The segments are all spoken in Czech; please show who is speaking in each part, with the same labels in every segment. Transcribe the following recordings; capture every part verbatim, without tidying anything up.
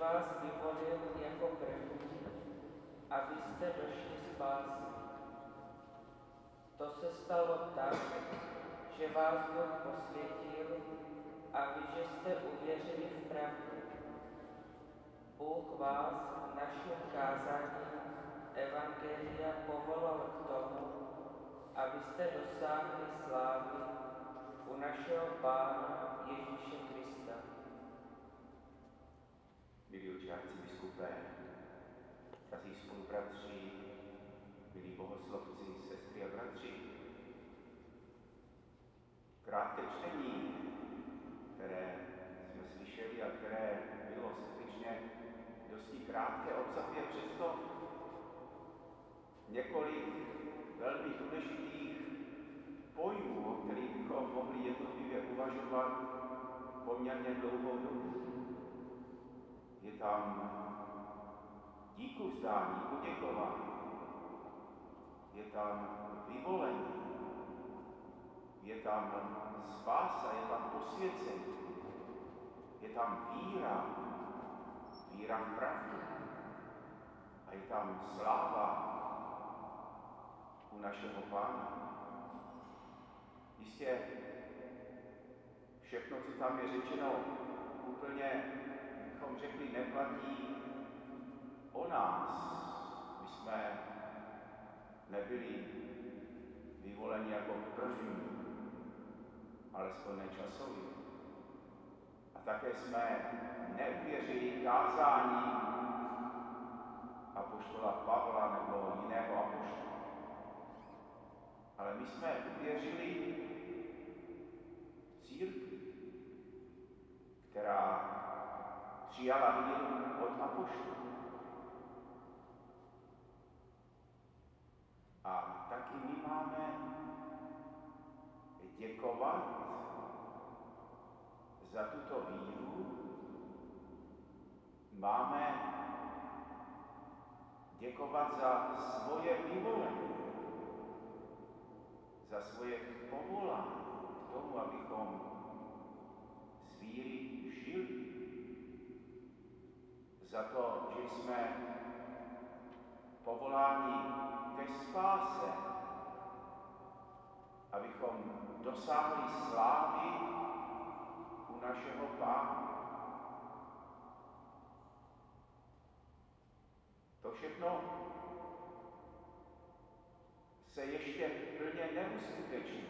Speaker 1: vás vyvolil jako první, abyste došli spásy. To se stalo tak, že vás Bůh posvětil a vy, že jste uvěřili v pravdu. Bůh vás naším kázáním evangelia povolal k tomu, abyste dosáhli slávy u našeho Pána Ježíše Krista.
Speaker 2: Milí otče arcibiskupé, drazí spolubratři, milí bohoslovci, sestry a bratři, krátké čtení, které jsme slyšeli a které bylo skutečně dosti krátké, obsahuje přesto několik velmi důležitých pojmů, o kterých bychom mohli jednotlivě uvažovat poměrně dlouhou dobu. Je tam díku vzdání, poděkování, je tam vyvolení, je tam spása, je tam posvěcení, je tam víra, víra v pravdu a je tam sláva u našeho Pána. Jistě všechno, co tam je řečeno, úplně, bychom řekli, neplatí o nás. My jsme nebyli vyvoleni jako první, alespoň nečasově. A také jsme neuvěřili kázání apoštola Pavla nebo jiného apoštola. Ale my jsme uvěřili v církvi, která přijala víru od apoštolů. A taky my máme děkovat za tuto víru, máme děkovat za svoje vyvolení, za svoje povolání k tomu, abychom z víry žili, za to, že jsme povoláni ke spáse, abychom dosáhli slávy u našeho Pána. To všechno se ještě plně neuskuteční.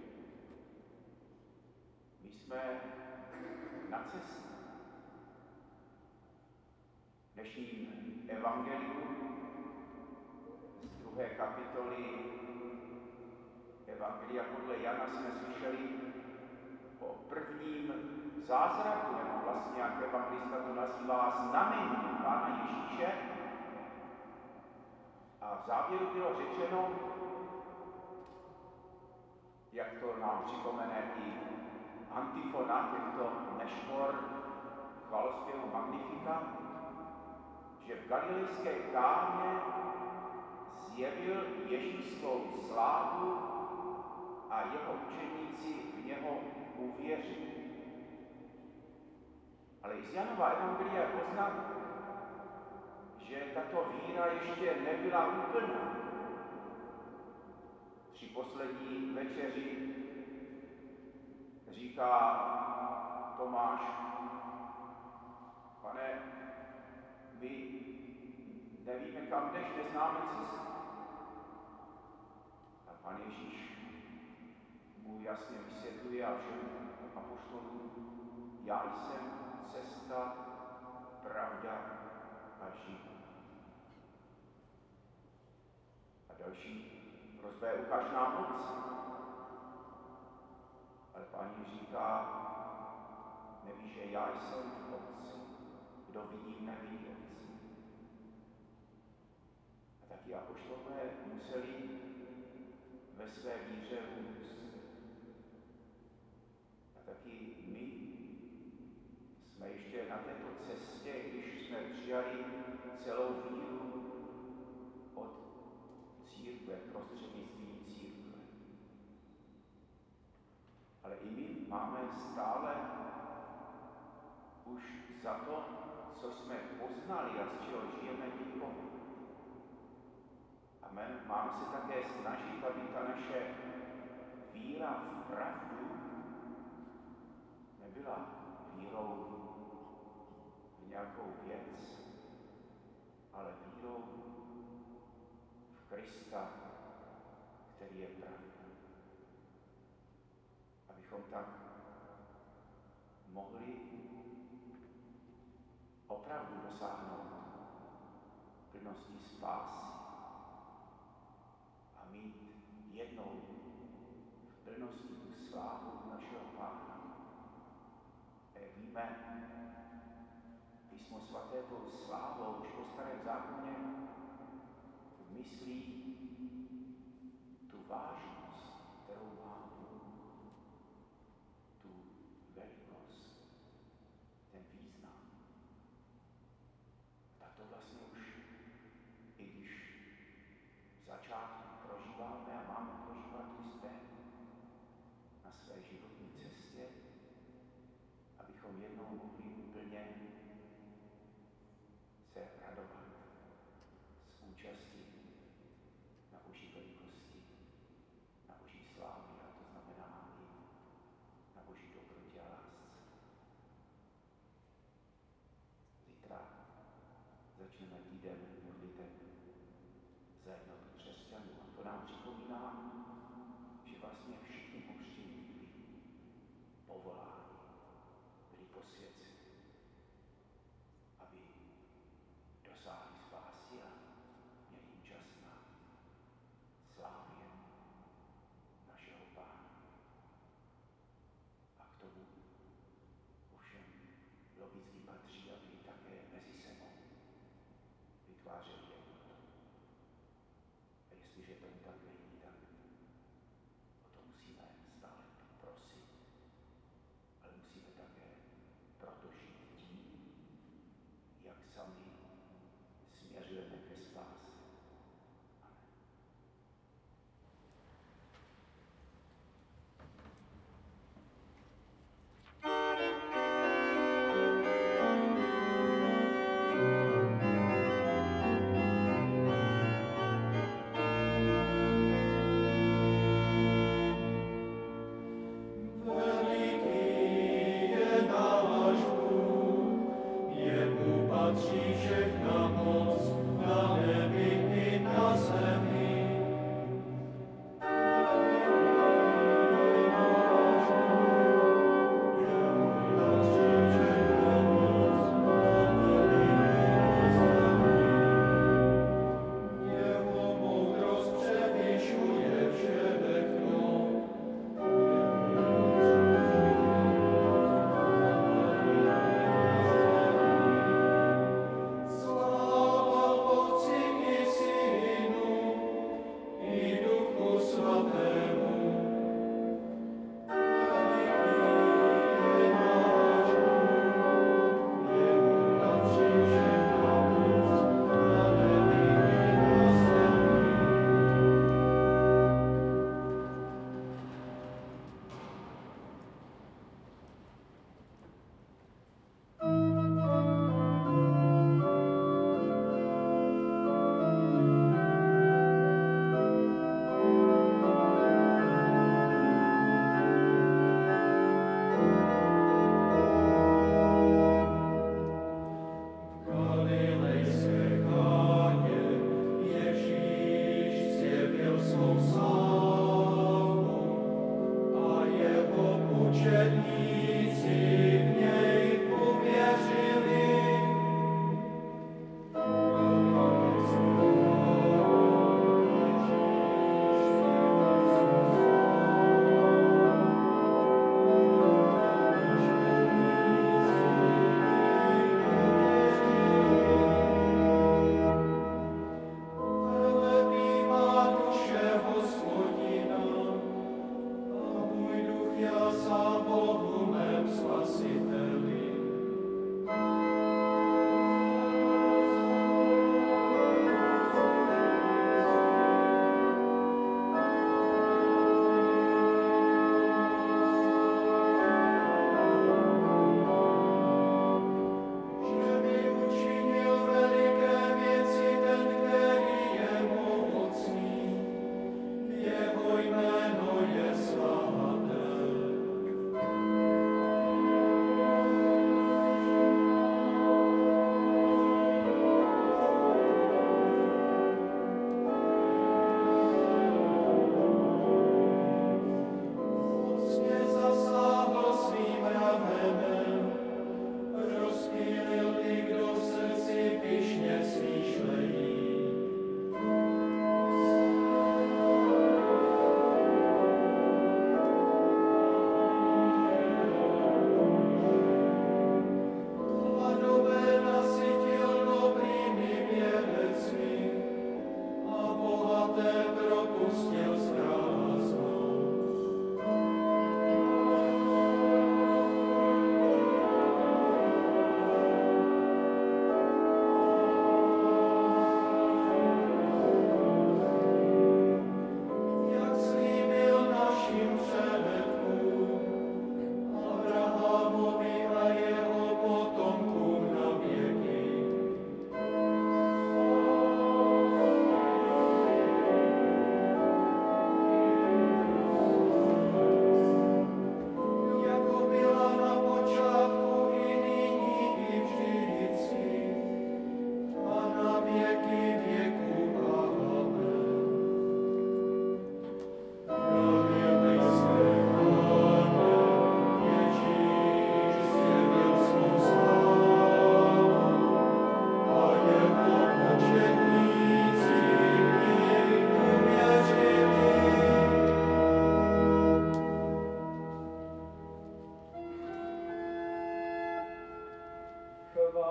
Speaker 2: My jsme na cestě. V dnešním evangeliu z druhé kapitoly Evangelia podle Jana jsme slyšeli o prvním zázraku, nebo vlastně jak evangelista to nazývá znamení Pána Ježíše. A v závěru bylo řečeno, jak to nám připomene i antifona těchto nešvor chvalospěvu Magnificat, že v galilejské Káně zjevil Ježíš svou slávu a jeho učeníci v něho uvěřili. Ale i z Janova evangelia je poznat, že tato víra ještě nebyla úplná. Při poslední večeři říká Tomáš: Pane, my nevíme, kam jdeš, neznáme cestu. A Pan Ježíš mu jasně vysvětluje a všem apoštolům: Já jsem cesta, pravda a život. A další prosba je: ukaž nám Otce. Ale Pán říká: nevíš, že já jsem v Otci, kdo vidí, nevidí Otce. A taky apoštolové museli ve své víře růst. A taky my jsme ještě na této cestě, když jsme přijali celou víru od církve, prostřednictvím církve. Ale i my máme stále už za to co jsme poznali a z čeho žijeme, děkovat. A máme se také snažit, aby ta naše víra v pravdu nebyla vírou v nějakou věc, ale vírou v Krista, který je pravda. Abychom tak mohli opravdu dosáhnout plnosti spásy a mít jednou v plnosti tu slávu našeho Pána. A jak víme, Písmo svaté tou slávou už po Starém zákoně myslí tu vážnost, kterou má Bůh, tu velikost, ten význam. Tak to vlastně už, i když v začátku prožíváme a máme prožívat i zde na své životní cestě, abychom jednou mohli úplně se radovat z účasti na Boží velikosti, na Boží slávě, a to znamená i na Boží dobrotě a lásce. Zítra začneme týden modliteb za jednotu křesťanů a to nám připomíná, že vlastně všichni pokřtění byli povoláni, byli posvěceni, aby dosáhli spásy a měli účast na slávě našeho Pána. A k tomu ovšem logicky patří, aby také mezi sebou vytvářeli jednotu. A jestliže tomu tak není, tak o to musíme stále prosit, ale musíme také proto žít tím, jak sami směřujeme ke spáse. Amen.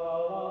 Speaker 3: chvála